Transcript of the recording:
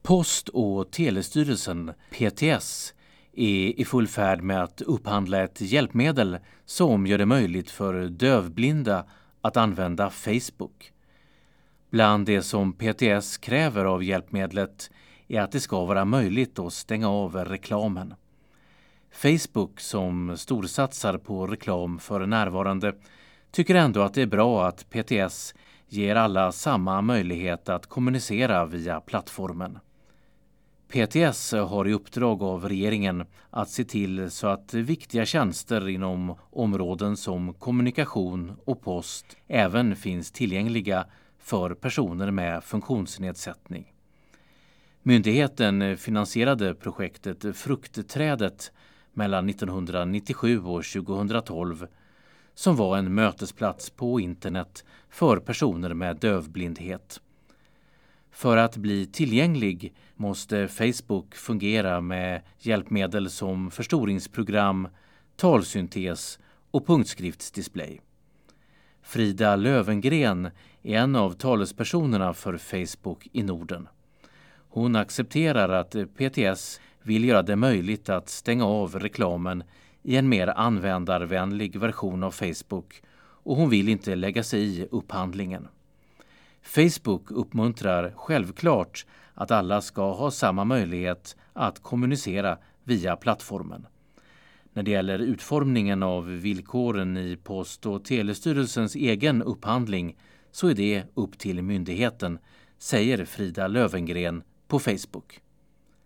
Post- och telestyrelsen, PTS, är i full färd med att upphandla ett hjälpmedel som gör det möjligt för dövblinda att använda Facebook. Bland det som PTS kräver av hjälpmedlet är att det ska vara möjligt att stänga av reklamen. Facebook, som storsatsar på reklam för närvarande, tycker ändå att det är bra att PTS ger alla samma möjlighet att kommunicera via plattformen. PTS har i uppdrag av regeringen att se till så att viktiga tjänster inom områden som kommunikation och post även finns tillgängliga för personer med funktionsnedsättning. Myndigheten finansierade projektet Fruktträdet mellan 1997 och 2012 som var en mötesplats på internet för personer med dövblindhet. För att bli tillgänglig måste Facebook fungera med hjälpmedel som förstoringsprogram, talsyntes och punktskriftsdisplay. Frida Lövengren är en av talespersonerna för Facebook i Norden. Hon accepterar att PTS vill göra det möjligt att stänga av reklamen i en mer användarvänlig version av Facebook och hon vill inte lägga sig i upphandlingen. Facebook uppmuntrar självklart att alla ska ha samma möjlighet att kommunicera via plattformen. När det gäller utformningen av villkoren i Post- och telestyrelsens egen upphandling så är det upp till myndigheten, säger Frida Lövengren på Facebook.